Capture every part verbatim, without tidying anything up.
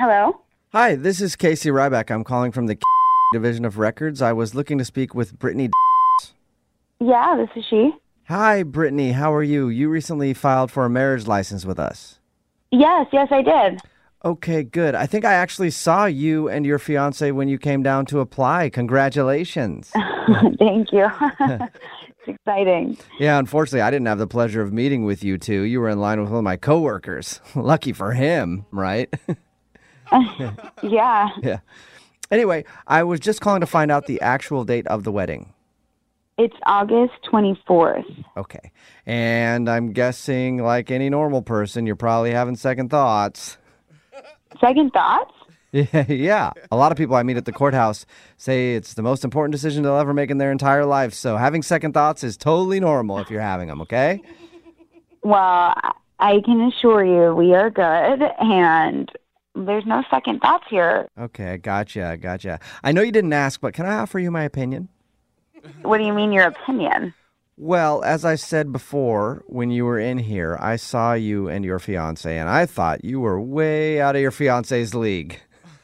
Hello? Hi, this is Casey Ryback. I'm calling from the Division of Records. I was looking to speak with Brittany. Yeah, this is she. Hi, Brittany. How are you? You recently filed for a marriage license with us. Yes, yes, I did. Okay, good. I think I actually saw you and your fiance when you came down to apply. Congratulations. Thank you. It's exciting. Yeah, unfortunately, I didn't have the pleasure of meeting with you two. You were in line with one of my coworkers. Lucky for him, right? Yeah. Yeah. Anyway, I was just calling to find out the actual date of the wedding. It's August twenty-fourth. Okay. And I'm guessing, like any normal person, you're probably having second thoughts. Second thoughts? Yeah, yeah. A lot of people I meet at the courthouse say it's the most important decision they'll ever make in their entire life. So having second thoughts is totally normal if you're having them, okay? Well, I can assure you we are good, and there's no second thoughts here. Okay, gotcha, gotcha. I know you didn't ask, but can I offer you my opinion? What do you mean your opinion? Well, as I said before, when you were in here, I saw you and your fiance, and I thought you were way out of your fiance's league.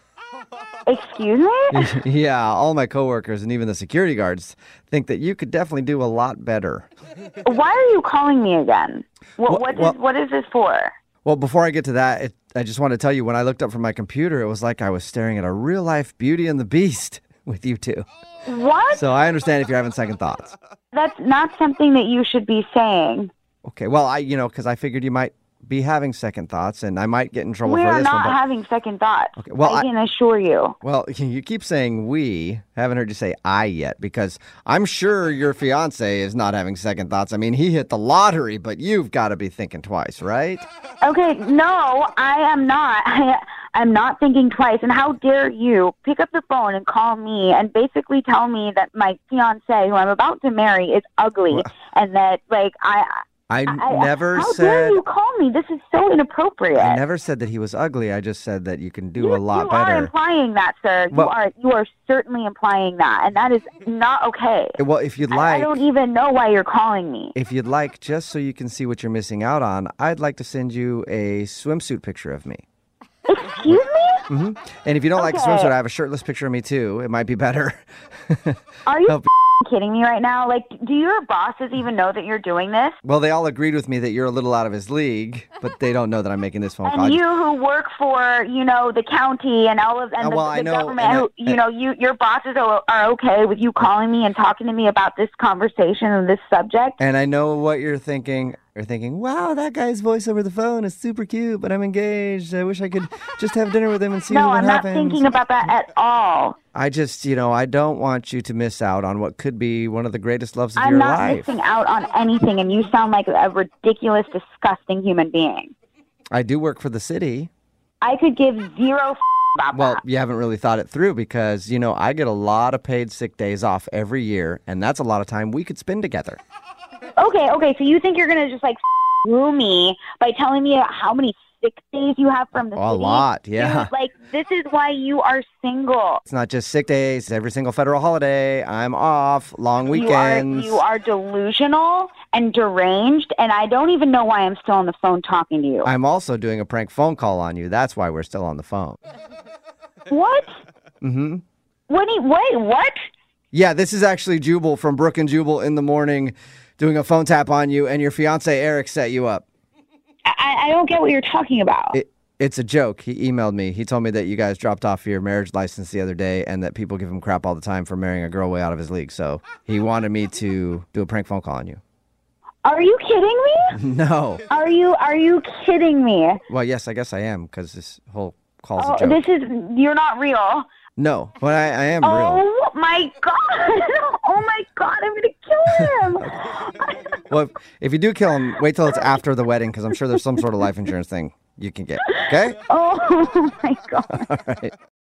Excuse me? Yeah, all my coworkers and even the security guards think that you could definitely do a lot better. Why are you calling me again? What, Well- what, well- is, what is this for? Well, before I get to that, it, I just want to tell you, when I looked up from my computer, it was like I was staring at a real-life Beauty and the Beast with you two. What? So I understand if you're having second thoughts. That's not something that you should be saying. Okay, well, I, you know, because I figured you might be having second thoughts, and I might get in trouble We for are this not one. But, having second thoughts. Okay, well, I I- can assure you. well, you keep saying we. Haven't heard you say I yet, because I'm sure your fiance is not having second thoughts. I mean, he hit the lottery, but you've got to be thinking twice, right? Okay, no, I am not. I, I'm not thinking twice. And how dare you pick up the phone and call me and basically tell me that my fiance, who I'm about to marry, is ugly, Well- and that, like, I... I, I never how said... dare you call me? This is so inappropriate. I never said that he was ugly. I just said that you can do you, a lot you better. are implying that, sir. Well- you are you are certainly implying that, and that is not okay. Well, if you'd I, I like, don't even know why you're calling me. if you'd like, just so you can see what you're missing out on, I'd like to send you a swimsuit picture of me. Excuse me? hmm And if you don't like the Okay. swimsuit, I have a shirtless picture of me too. It might be better. Are you Help kidding me right now? Like, do your bosses even know that you're doing this? Well, they all agreed with me that you're a little out of his league, but they don't know that I'm making this phone call. I And just- you who work for, you know, the county and all of and Uh, the, well, I the know, government, and I- who, you know, you your bosses are, are okay with you calling me and talking to me about this conversation and this subject. And I know what you're thinking. You're thinking, wow, that guy's voice over the phone is super cute, but I'm engaged. I wish I could just have dinner with him and see No, what I'm not happens. thinking about that at all. I just, you know, I don't want you to miss out on what could be one of the greatest loves of I'm your not life. missing out on anything, and you sound like a ridiculous, disgusting human being. I do work for the city. I could give zero f- about Well, that. you haven't really thought it through because, you know, I get a lot of paid sick days off every year, and that's a lot of time we could spend together. Okay, okay, so you think you're going to just, like, screw me by telling me how many sick days you have from the Oh, a city? lot, yeah. Dude, like, this is why you are single. It's not just sick days, it's every single federal holiday. I'm off, long weekends. You are, you are delusional and deranged, and I don't even know why I'm still on the phone talking to you. I'm also doing a prank phone call on you. That's why we're still on the phone. What? Mm-hmm. What do you, wait, what? Yeah, this is actually Jubal from Brook and Jubal in the morning doing a phone tap on you, and your fiance Eric set you up. I, I don't get what you're talking about. It, it's a joke. He emailed me. He told me that you guys dropped off your marriage license the other day and that people give him crap all the time for marrying a girl way out of his league. So he wanted me to do a prank phone call on you. Are you kidding me? No. Are you are you kidding me? Well, yes, I guess I am because this whole call's Oh, a joke. this is you're not real. No, but I, I am real. Oh my god! Oh my god! I'm gonna kill him. Well, if, if you do kill him, wait till it's after the wedding because I'm sure there's some sort of life insurance thing you can get. Okay? Oh my god! All right.